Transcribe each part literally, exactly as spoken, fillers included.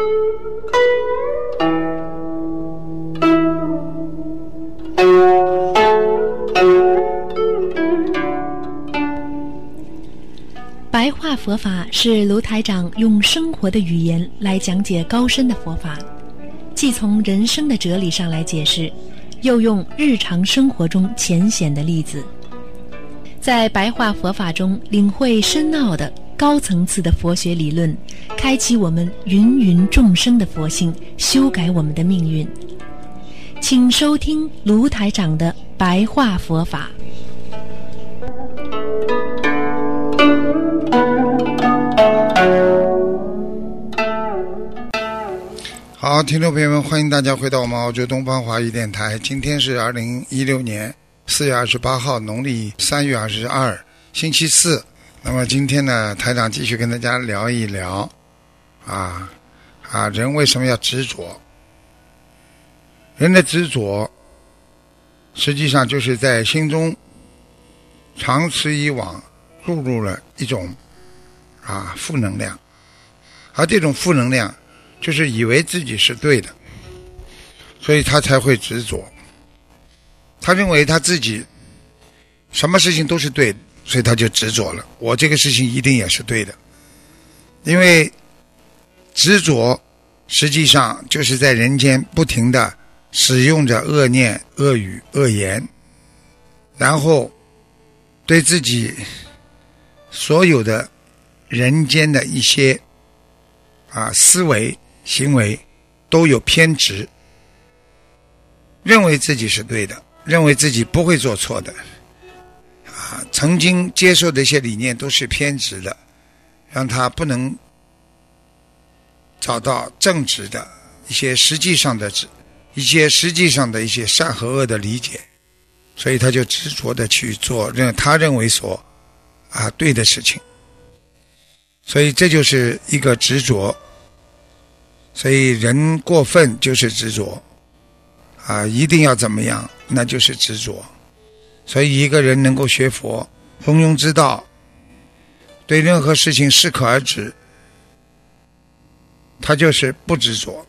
白话佛法是卢台长用生活的语言来讲解高深的佛法，既从人生的哲理上来解释，又用日常生活中浅显的例子，在白话佛法中领会深奥的高层次的佛学理论，开启我们芸芸众生的佛性，修改我们的命运。请收听卢台长的白话佛法。 好，听众朋友们，欢迎大家回到我们澳洲东方华语电台。今天是二零一六年四月二十八号，农历三月二十二，星期四。那么今天呢，台长继续跟大家聊一聊啊啊，人为什么要执着？人的执着，实际上就是在心中长此以往注入了一种啊负能量，而这种负能量就是以为自己是对的，所以他才会执着。他认为他自己什么事情都是对的，所以他就执着了，我这个事情一定也是对的。因为执着实际上就是在人间不停地使用着恶念、恶语、恶言，然后对自己所有的人间的一些啊思维行为都有偏执，认为自己是对的，认为自己不会做错的啊，曾经接受的一些理念都是偏执的，让他不能找到正直的一些实际上的一些实际上的一些善和恶的理解，所以他就执着的去做认他认为所啊对的事情，所以这就是一个执着。所以人过分就是执着啊，一定要怎么样，那就是执着。所以一个人能够学佛，中庸之道，对任何事情适可而止，他就是不执着。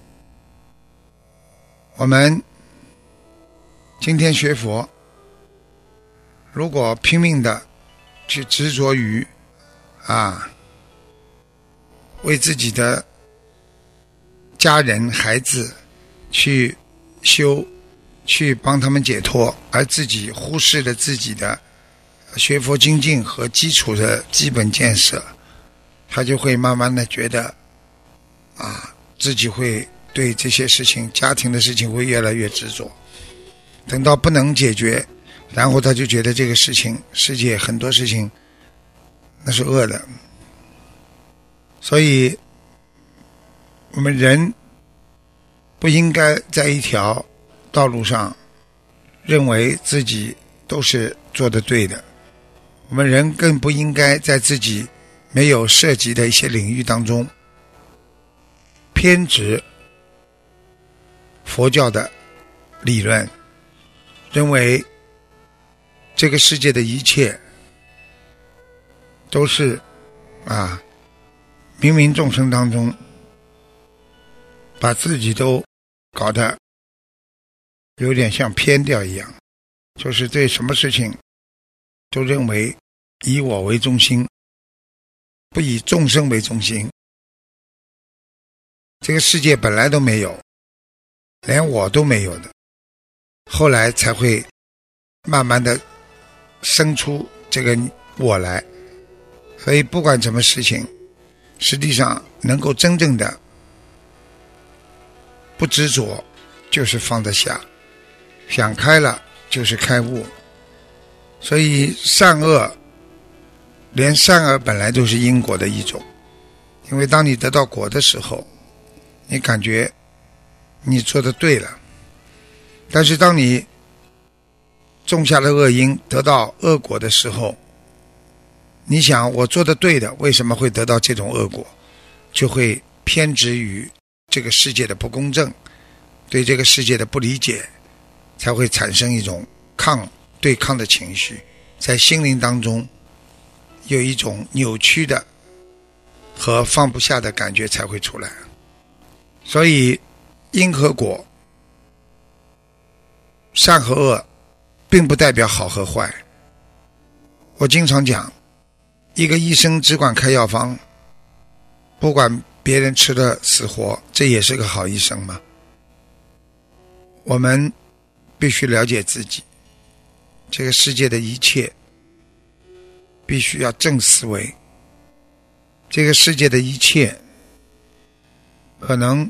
我们今天学佛，如果拼命的去执着于啊为自己的家人孩子去修，去帮他们解脱，而自己忽视了自己的学佛精进和基础的基本建设，他就会慢慢的觉得啊自己会对这些事情家庭的事情会越来越执着，等到不能解决，然后他就觉得这个事情世界很多事情那是恶的。所以我们人不应该在一条道路上认为自己都是做得对的，我们人更不应该在自己没有涉及的一些领域当中偏执佛教的理论，认为这个世界的一切都是啊芸芸众生当中把自己都搞得有点像偏掉一样，就是对什么事情都认为以我为中心，不以众生为中心。这个世界本来都没有，连我都没有的，后来才会慢慢的生出这个我来。所以不管什么事情，实际上能够真正的不执着，就是放得下，想开了就是开悟。所以善恶，连善恶本来都是因果的一种，因为当你得到果的时候，你感觉你做得对了，但是当你种下了恶因得到恶果的时候，你想我做得对的，为什么会得到这种恶果？就会偏执于这个世界的不公正，对这个世界的不理解，才会产生一种抗对抗的情绪，在心灵当中有一种扭曲的和放不下的感觉才会出来。 所以因和果，善和恶并不代表好和坏。我经常讲，一个医生只管开药方，不管别人吃的死活，这也是个好医生吗？我们必须了解自己，这个世界的一切必须要正思维，这个世界的一切可能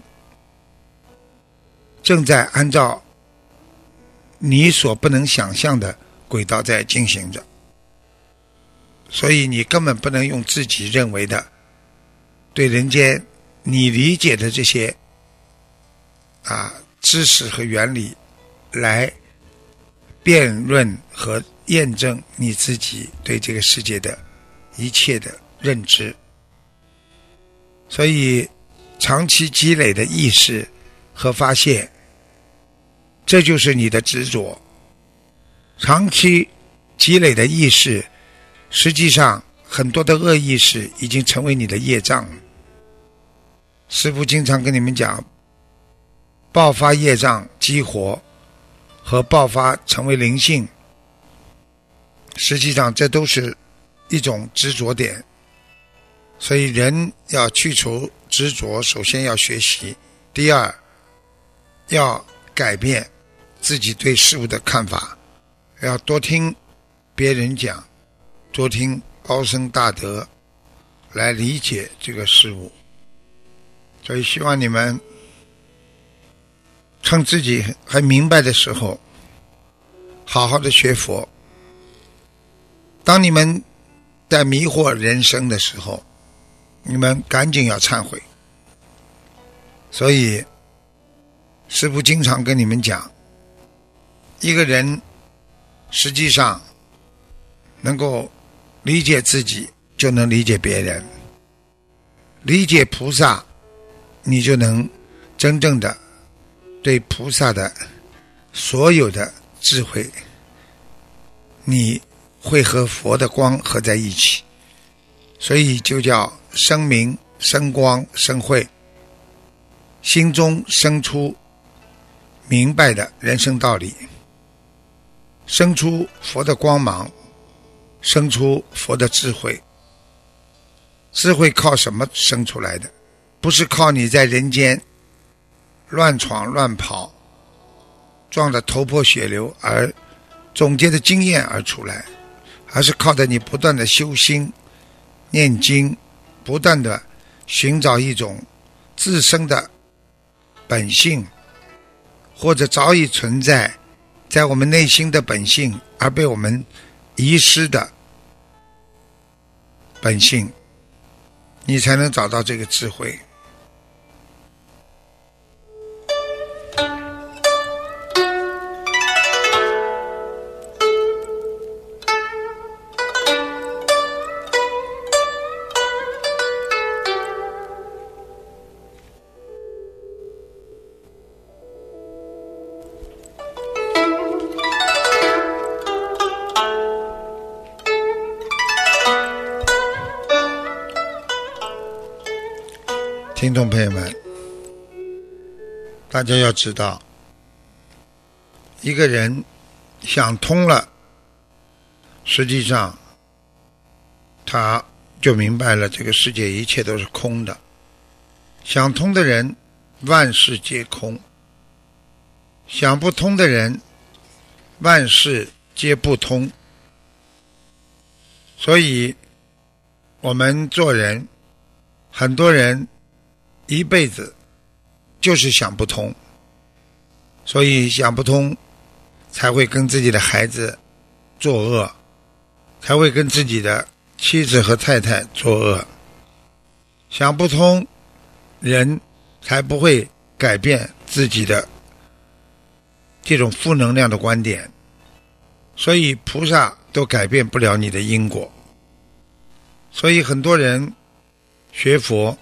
正在按照你所不能想象的轨道在进行着，所以你根本不能用自己认为的对人间你理解的这些啊知识和原理来辩论和验证你自己对这个世界的一切的认知。所以长期积累的意识和发现，这就是你的执着。长期积累的意识，实际上很多的恶意识已经成为你的业障。师父经常跟你们讲，爆发业障激活和爆发成为灵性，实际上这都是一种执着点。所以人要去除执着，首先要学习，第二要改变自己对事物的看法，要多听别人讲，多听高僧大德来理解这个事物。所以希望你们趁自己还明白的时候好好的学佛。当你们在迷惑人生的时候，你们赶紧要忏悔。所以师父经常跟你们讲，一个人实际上能够理解自己，就能理解别人，理解菩萨，你就能真正的对菩萨的所有的智慧，你会和佛的光合在一起。所以就叫生明生光生慧，心中生出明白的人生道理，生出佛的光芒，生出佛的智慧。智慧靠什么生出来的？不是靠你在人间乱闯乱跑，撞得头破血流而总结的经验而出来，而是靠着你不断的修心念经，不断的寻找一种自身的本性，或者早已存在在我们内心的本性而被我们遗失的本性，你才能找到这个智慧。听众朋友们，大家要知道，一个人想通了，实际上他就明白了这个世界一切都是空的。想通的人万事皆空，想不通的人万事皆不通。所以我们做人，很多人一辈子就是想不通，所以想不通才会跟自己的孩子作恶，才会跟自己的妻子和太太作恶。想不通，人才不会改变自己的这种负能量的观点。所以菩萨都改变不了你的因果。所以很多人学佛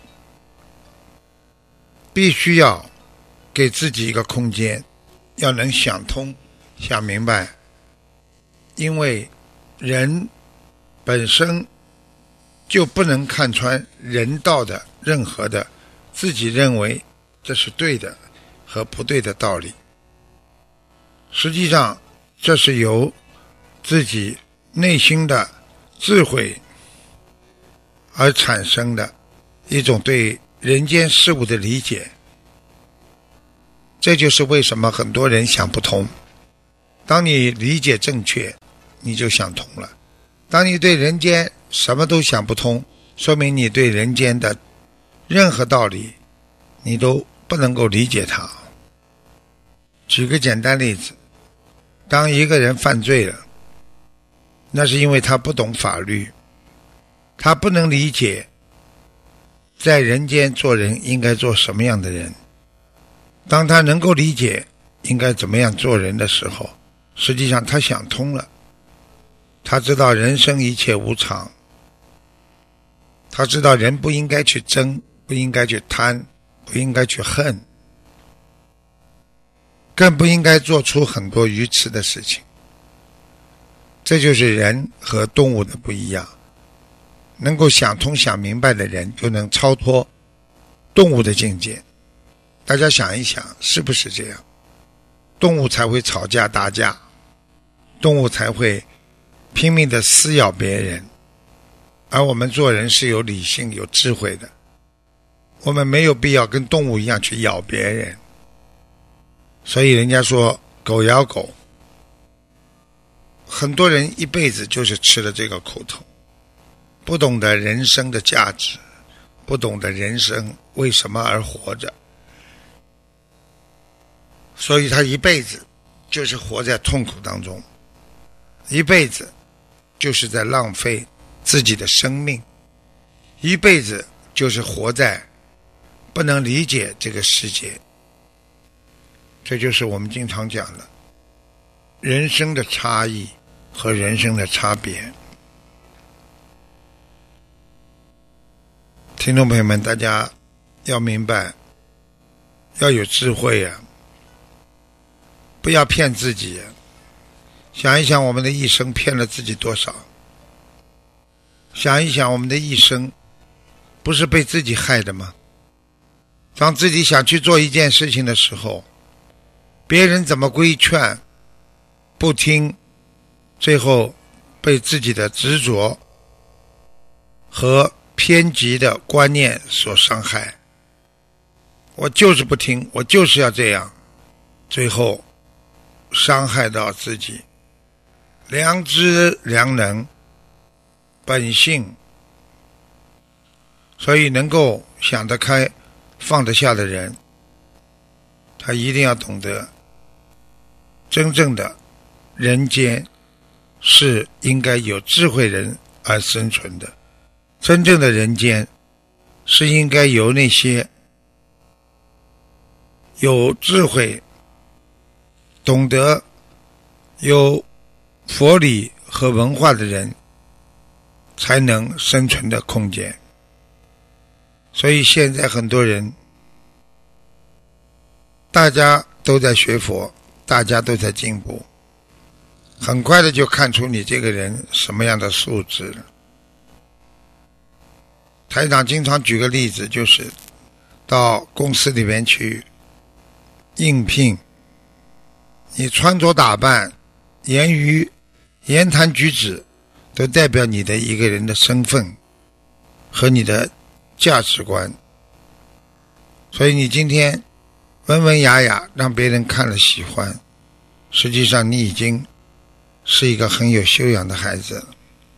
必须要给自己一个空间，要能想通想明白。因为人本身就不能看穿人道的任何的自己认为这是对的和不对的道理。实际上这是由自己内心的智慧而产生的一种对人间事物的理解。这就是为什么很多人想不通。当你理解正确，你就想通了。当你对人间什么都想不通，说明你对人间的任何道理你都不能够理解它。举个简单例子，当一个人犯罪了，那是因为他不懂法律，他不能理解在人间做人应该做什么样的人。当他能够理解应该怎么样做人的时候，实际上他想通了。他知道人生一切无常，他知道人不应该去争，不应该去贪，不应该去恨，更不应该做出很多愚痴的事情。这就是人和动物的不一样。能够想通想明白的人就能超脱动物的境界。大家想一想，是不是这样？动物才会吵架打架，动物才会拼命地撕咬别人，而我们做人是有理性有智慧的，我们没有必要跟动物一样去咬别人。所以人家说狗咬狗，很多人一辈子就是吃了这个苦头，不懂得人生的价值，不懂得人生为什么而活着，所以他一辈子就是活在痛苦当中，一辈子就是在浪费自己的生命，一辈子就是活在不能理解这个世界。这就是我们经常讲的人生的差异和人生的差别。听众朋友们，大家要明白，要有智慧啊，不要骗自己。想一想我们的一生骗了自己多少，想一想我们的一生不是被自己害的吗？当自己想去做一件事情的时候，别人怎么规劝不听，最后被自己的执着和偏激的观念所伤害。我就是不听，我就是要这样，最后伤害到自己良知良能本性。所以能够想得开放得下的人，他一定要懂得真正的人间是应该有智慧人而生存的，真正的人间是应该由那些有智慧懂得有佛理和文化的人才能生存的空间。所以现在很多人大家都在学佛，大家都在进步，很快的就看出你这个人什么样的素质了。台长经常举个例子，就是到公司里面去应聘，你穿着打扮言语言谈举止都代表你的一个人的身份和你的价值观。所以你今天文文雅雅让别人看了喜欢，实际上你已经是一个很有修养的孩子了。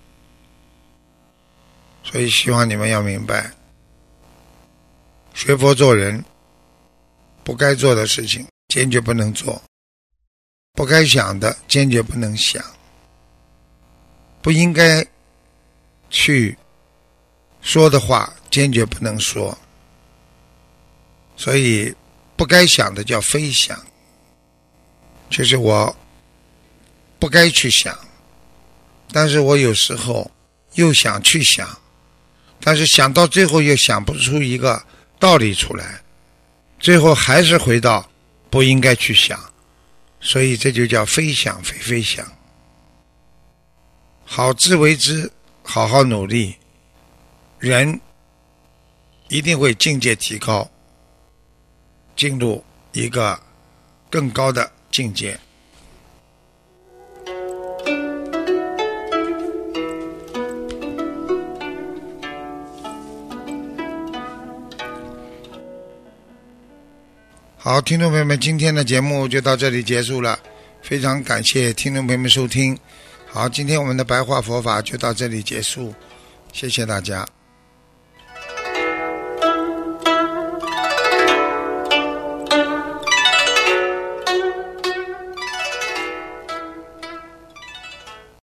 所以希望你们要明白，学佛做人，不该做的事情坚决不能做，不该想的坚决不能想，不应该去说的话坚决不能说。所以不该想的叫非想，就是我不该去想，但是我有时候又想去想，但是想到最后又想不出一个道理出来，最后还是回到不应该去想，所以这就叫非想非非想。好自为之，好好努力，人一定会境界提高， 进入一个更高的境界。好，听众朋友们，今天的节目就到这里结束了，非常感谢听众朋友们收听。好，今天我们的白话佛法就到这里结束，谢谢大家。